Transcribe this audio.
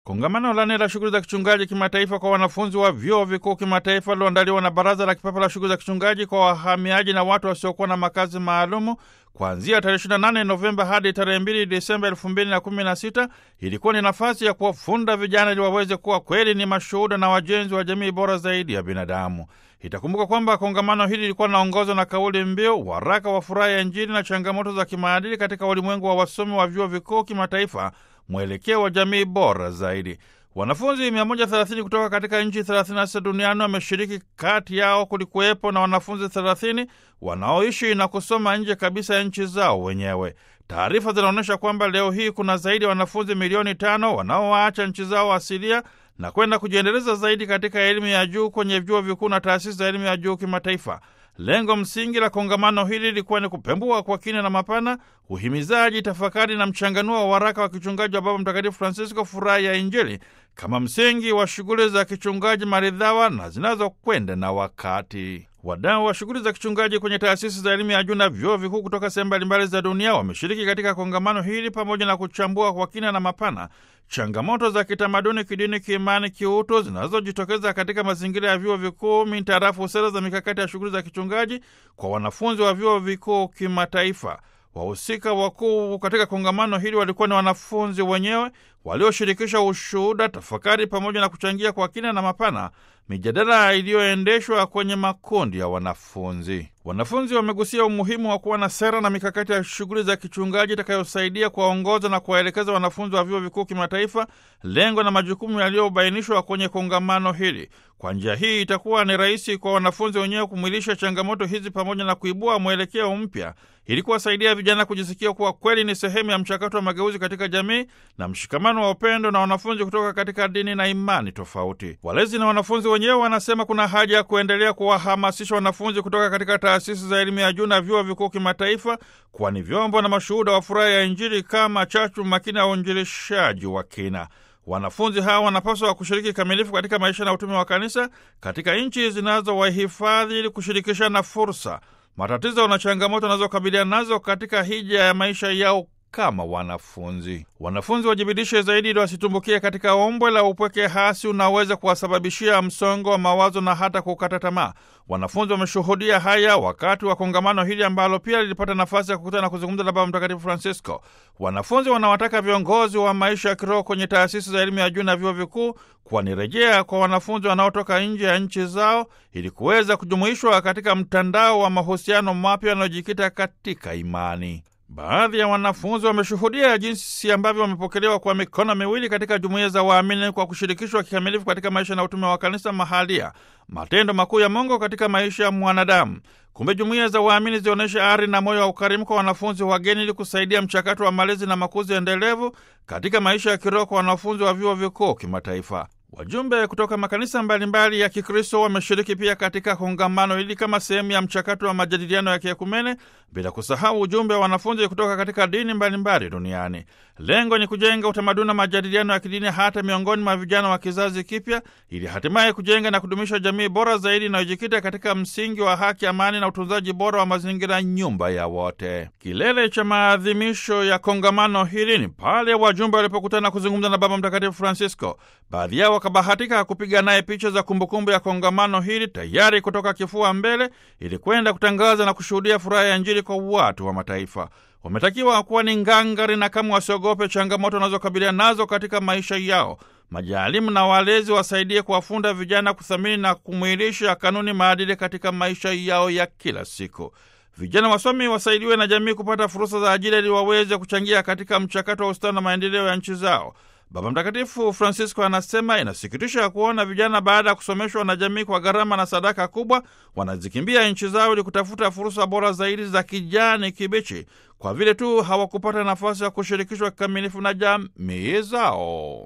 Kongamano la nne la shughuli za kichungaji kimataifa kwa wanafunzi wa vyuo vikuu kimataifa liloandaliwa na Baraza la Kipapa la Shughuli za Kichungaji kwa wahamiaji na watu wasiokuwa na makazi maalumu kuanzia tarehe 28 Novemba hadi tarehe 2 Disemba 2016 ilikuwa ni nafasi ya kuwafunda vijana ili waweze kuwa kweli ni mashuhuda na wajenzi wa jamii bora zaidi ya binadamu. Itakumbuka kwamba kongamano hili lilikuwa linaongozwa na kauli mbiu waraka wa furaha ya Injili na changamoto za kimaadili katika ulimwengu wa wasomi wa vyuo vikuu kimataifa, mwelekeo wa jamii bora zaidi. Wanafunzi 130 kutoka katika nchi 36 duniani wameshiriki. Kati yao kulikuwepo na wanafunzi 30 wanaoishi na kusoma nje kabisa ya nchi zao wenyewe. Taarifa zinaonyesha kwamba leo hii kuna zaidi ya wanafunzi milioni 5 wanaoacha nchi zao asilia na kwenda kujiendeleza zaidi katika elimu ya juu kwenye vyuo vikuu na taasisi za elimu ya juu kimataifa. Lengo msingi la kongamano hili lilikuwa ni kupembua kwa kina na mapana uhimizaji, tafakari na mchanganuo wa waraka wa kichungaji wa Baba Mtakatifu Francisco, furaha ya Injili, kama msingi wa shughuli za kichungaji maridhawa na zinazokwenda na wakati. Wadau wa shughuli za kichungaji kwenye taasisi za elimu ya juu na vyuo vikuu kutoka sehemu mbalimbali za dunia wameshiriki katika kongamano hili pamoja na kuchambua kwa kina na mapana changamoto za kitamaduni, kidini, kiimani, kiutu zinazojitokeza katika mazingira ya vyuo vikuu mintarafu sera za mikakati ya shughuli za kichungaji kwa wanafunzi wa vyuo vikuu kimataifa. Wahusika wakuu katika kongamano hili walikuwa ni wanafunzi wenyewe walioshirikisha ushuhuda, tafakari pamoja na kuchangia kwa kina na mapana mijadala iliyoendeshwa kwenye makundi ya wanafunzi. Wanafunzi wamegusia umuhimu wa kuwa na sera na mikakati ya shughuli za kichungaji itakayosaidia kuwaongoza na kuwaelekeza wanafunzi wa vyuo vikuu kimataifa, lengo na majukumu yaliyobainishwa kwenye kongamano hili. Kwa njia hii itakuwa ni rahisi kwa wanafunzi wenyewe kumwilisha changamoto hizi pamoja na kuibua mwelekeo mpya ili kuwasaidia vijana kujisikia kuwa kweli ni sehemu ya mchakato wa mageuzi katika jamii na mshikamano wa upendo na wanafunzi kutoka katika dini na imani tofauti. Walezi na wanafunzi wenyewe wanasema kuna haja ya kuendelea kuwahamasisha wanafunzi kutoka katika taasisi za elimu ya juu na vyuo vikuu kimataifa kuwa ni vyombo na mashuhuda wa furaha ya Injili kama chachu makini ya uinjilishaji wa kina. Wanafunzi hawa wanapaswa kushiriki kamilifu katika maisha na utume wa kanisa katika nchi zinazowahifadhi ili kushirikishana fursa, matatizo na changamoto wanazokabiliana nazo katika hija ya maisha yao kama wanafunzi. Wanafunzi wajibidishe zaidi ili wasitumbukie katika ombwe la upweke hasi unaweza kuwasababishia msongo wa mawazo na hata kukata tamaa. Wanafunzi wameshuhudia haya wakati wa kongamano hili ambalo pia lilipata nafasi ya kukutana na kuzungumza na Baba Mtakatifu Francisco. Wanafunzi wanawataka viongozi wa maisha ya kiroho kwenye taasisi za elimu ya juu na vyuo vikuu kuwa ni rejea kwa wanafunzi wanaotoka nje ya nchi zao ili kuweza kujumuishwa katika mtandao wa mahusiano mapya yanayojikita katika imani. Baadhi ya wanafunzi wameshuhudia jinsi ambavyo wamepokelewa kwa mikono miwili katika jumuiya za waamini kwa kushirikishwa kikamilifu katika maisha na utume wa kanisa mahalia, matendo makuu ya Mungu katika maisha ya mwanadamu. Kumbe jumuiya za waamini zionyeshe ari na moyo wa ukarimu kwa wanafunzi wageni ili kusaidia mchakato wa malezi na makuzi endelevu katika maisha ya kiroho kwa wanafunzi wa vyuo vikuu kimataifa. Wajumbe kutoka makanisa mbalimbali ya Kikristo wameshiriki pia katika kongamano hili kama sehemu ya mchakato wa majadiliano ya kiekumene, bila kusahau ujumbe wa wanafunzi kutoka katika dini mbalimbali duniani. Lengo ni kujenga utamaduni na majadiliano ya kidini hata miongoni mwa vijana wa kizazi kipya, ili hatimaye kujenga na kudumisha jamii bora zaidi inayojikita katika msingi wa haki, amani na utunzaji bora wa mazingira, nyumba ya wote. Kilele cha maadhimisho ya kongamano hili ni pale wajumbe walipokutana kuzungumza na Baba Mtakatifu Francisco. Baadhi yao wakabahatika kupiga naye picha za kumbukumbu ya kongamano hili, tayari kutoka kifua mbele ili kwenda kutangaza na kushuhudia furaha ya Injili kwa watu wa mataifa. Wametakiwa kuwa ni ngangari na kama wasiogope changamoto wanazokabiliana nazo katika maisha yao. Majaalimu na walezi wasaidie kuwafunda vijana kuthamini na kumwilisha kanuni maadili katika maisha yao ya kila siku. Vijana wasomi wasaidiwe na jamii kupata fursa za ajira ili waweze kuchangia katika mchakato wa ustawi na maendeleo ya nchi zao. Baba Mtakatifu Francisco anasema inasikitisha kuona vijana baada ya kusomeshwa na jamii kwa gharama na sadaka kubwa wanazikimbia nchi zao ili kutafuta fursa bora zaidi za kijani kibichi kwa vile tu hawakupata nafasi ya kushirikishwa kikamilifu na jamii zao.